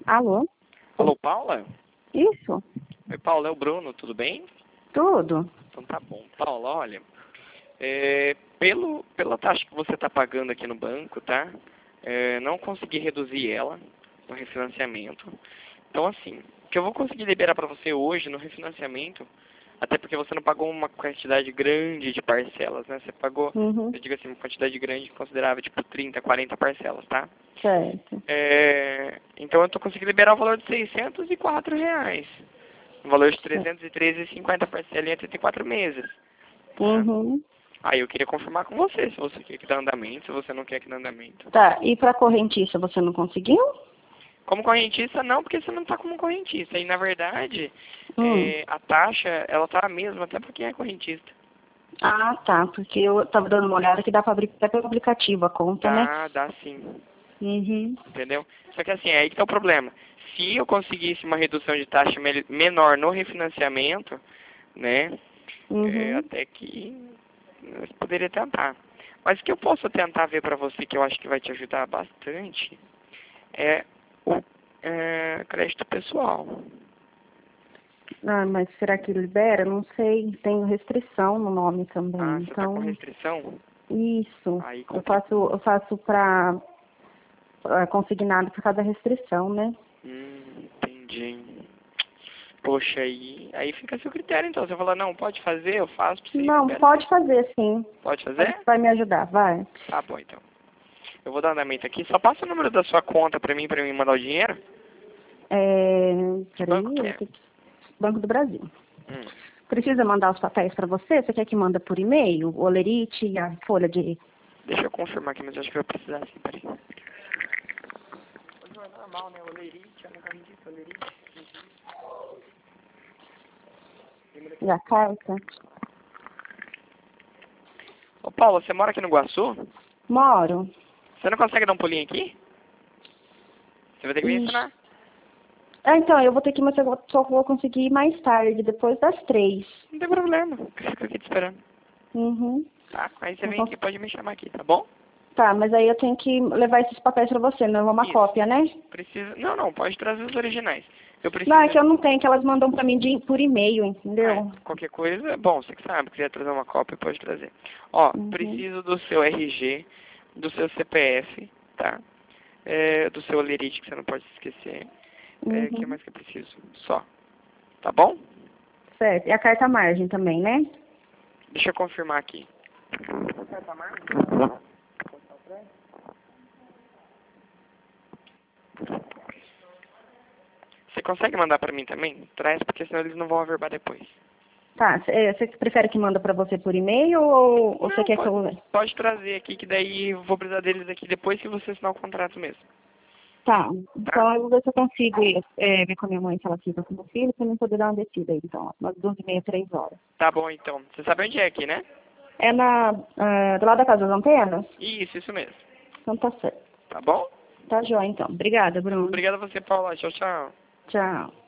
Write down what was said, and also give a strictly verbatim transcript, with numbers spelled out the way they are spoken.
Alô? Alô, Paula? Isso? Oi, Paula, é o Bruno, tudo bem? Tudo? Então tá bom. Paula, olha, é, pelo, pela taxa que você está pagando aqui no banco, tá? É, não consegui reduzir ela no refinanciamento. Então, assim, o que eu vou conseguir liberar para você hoje no refinanciamento, até porque você não pagou uma quantidade grande de parcelas, né? Você pagou, Uhum. eu digo assim, uma quantidade grande considerável, tipo trinta, quarenta parcelas, tá? Certo. É, então eu estou conseguindo liberar o valor de seiscentos e quatro reais. O valor de trezentos e treze reais e cinquenta parcelas em trinta e quatro meses. Tá? Uhum. Aí eu queria confirmar com você, se você quer que dê andamento, se você não quer que dê andamento. Tá, e pra correntista você não conseguiu? Como correntista, não, porque você não está como correntista. E, na verdade, Hum. é, a taxa, ela tá a mesma, até para quem é correntista. Ah, tá, porque eu tava dando uma olhada que dá pra abrir até pelo aplicativo a conta, né? Dá, dá sim. Uhum. Entendeu? Só que assim, é aí que tá o problema. Se eu conseguisse uma redução de taxa me- menor no refinanciamento, né, é, Uhum. até que eu poderia tentar. Mas o que eu posso tentar ver para você, que eu acho que vai te ajudar bastante, é o é, crédito pessoal. Ah, mas será que libera? Não sei, tem restrição no nome Ah, também, você está com então... restrição? Isso, Aí eu complica. faço, eu faço pra, pra consignado por causa da restrição, né? Hum, entendi. Poxa, aí, aí fica a seu critério então. Você fala, não, pode fazer, eu faço pra você e Não, libera. pode fazer sim. Pode Pode, fazer? vai me ajudar, vai. Tá bom então. Eu vou dar andamento aqui. Só passa o número da sua conta pra mim, pra mim mandar o dinheiro. É, Que peraí, banco que eu é? tenho que... Banco do Brasil. Hum. Precisa mandar os papéis para você? Você quer que manda por e-mail? O olerite e a folha de... Deixa eu confirmar aqui, mas eu acho que eu vou precisar sim, peraí. É normal, né? Olerite, eu nunca vi disso, olerite. e a carta? Ô, Paulo, você mora aqui no Iguaçu? Moro. Você não consegue dar um pulinho aqui? Você vai ter que me Ixi. ensinar. Ah, então, eu vou ter que, mas eu só vou conseguir mais tarde, depois das três. Não tem problema. Eu fico aqui te esperando. Uhum. Tá? Aí você Não vem cons- aqui, pode me chamar aqui, tá bom? Tá, mas aí eu tenho que levar esses papéis para você, não é uma Isso. cópia, né? Precisa... Não, não, pode trazer os originais. Eu Não, é preciso... que eu não tenho, que elas mandam para mim de, por e-mail, Ah, entendeu? qualquer coisa, bom, você que sabe, quiser trazer uma cópia, pode trazer. Ó, Uhum. preciso do seu R G, do seu C P F, tá? É, do seu olerite, que você não pode esquecer. É, o que Uhum. mais que eu preciso? Só. Tá bom? Certo. E a carta margem também, né? Deixa eu confirmar aqui. Você consegue mandar pra mim também? Traz, porque senão eles não vão averbar depois. Tá, você prefere que manda para você por e-mail ou ou você Não, quer que pode, eu... pode trazer aqui, que daí eu vou precisar deles aqui depois que você assinar o contrato mesmo. Tá, Tá? então eu vou ver se eu consigo ir, é, ver com a minha mãe se ela fica com o meu filho, pra eu poder dar uma descida aí, então, umas duas e meia, três horas. Tá bom, então. Você sabe onde é aqui, né? É na, ah, do lado da casa das antenas? Isso, isso mesmo. Então tá certo. Tá bom? Tá jóia, então. Obrigada, Bruno. Obrigado a você, Paula. Tchau, tchau. Tchau.